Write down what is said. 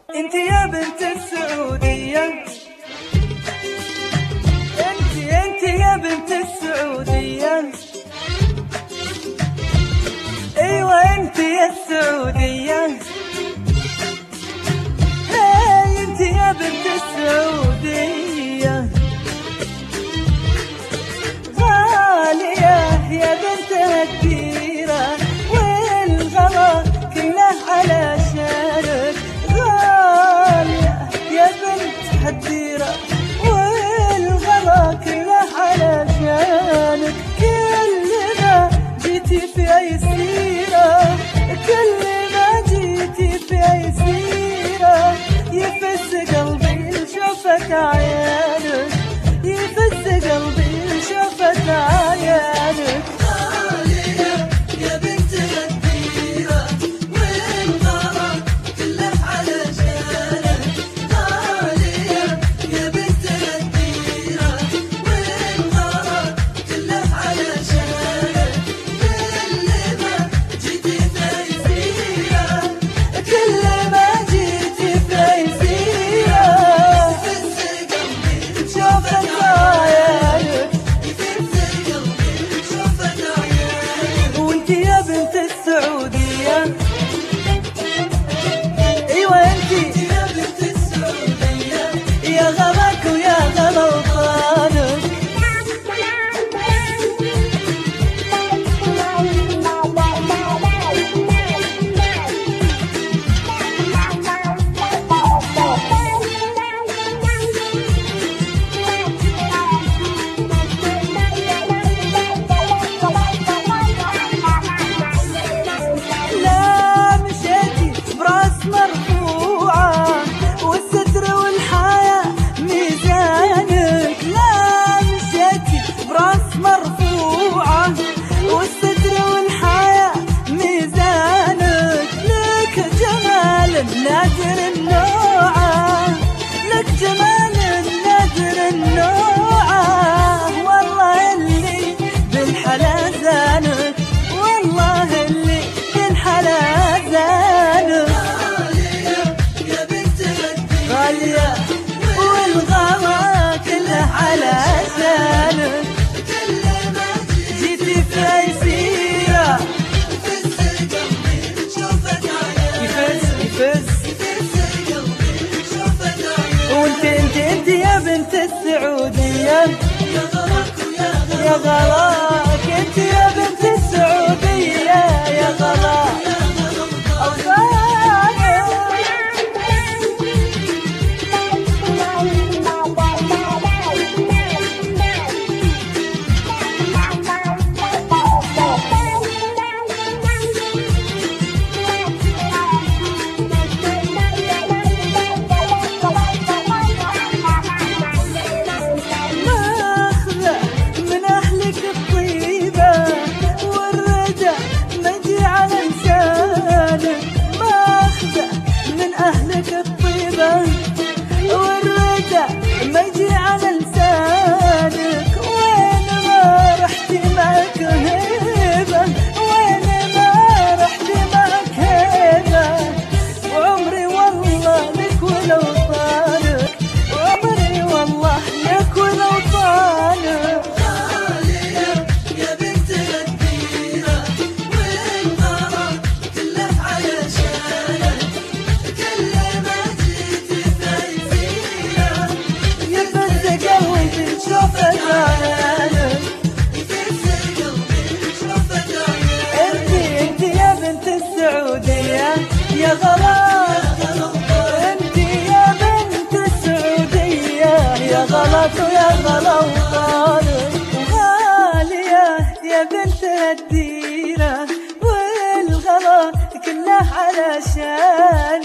انت يا بنت السعودية، انت يا بنت السعودية، ايوه انت يا السعودية، هاي انت يا بنت السعودية، غالية يا بنت الديرة، والغلا كله على شانك، غالية يا بنت الديرة، والغلا كله على شانك، كل ما جيتي في اي سيرة، كل ما جيتي في اي سيرة، يفز قلبي لشوفة عيانك، يفز قلبي لشوفة عيانك، غالية يا بنت الديرة، والغلا كله على شانك، غالية يا بنت الديرة، والغلا كله على شانك، كل ما جيتي في أي سيرة، كل ما جيتي في اي سيرة، يفز قلبي شوفة عيانك، يفز قلبي شوفة عيانك. وانت يا بنت السعودية، ايوه انت يا بنت السعودية، يا غلاك ويا غلا وطانك، لا مشيتي براس مرفوعة، والستر والحياة ميزانك، لا مشيتي براس مرفوعة، والستر والحياة ميزانك، لك جمال نادر النوعة، لك جمال نادر النوعة، والله اللي بالحلا زانك، والله اللي بالحلا زانك، غالية يا بنت الديرة، غالية والغلا كله على شانك، كل ما جيتي في اي سيرة، يفز قلبي شوفة عيانك، يفز يفز قلبي شوفة عيانك. وانت يا بنت السعودية، يا غلاك ويا يا غلاك انت يا بنت السعودية، يا غلاك ماخذة من أهلك الطيبة، والردى ما يجي على لسانك، ماخذة من أهلك الطيبة، والردى ما يجي على لسانك، وين ما رحتي معك هيبة، وين ما رحتي معك هيبة، وعمري والله لك ولو طالك، وعمري والله لك ولو طالك، غالية يا بنت الديرة، والغلا كله على شانك، كل ما جيتي في أي سيرة، يفز قلبي شوفة عيانك، يفز قلبي شوفة عيانك. انت يا بنت السعودية، يا غلاك، انت يا بنت السعودية، يا غلاك ويا غلا وطالك، وغالية يا بنت الديرة، والغلا كله على شانك.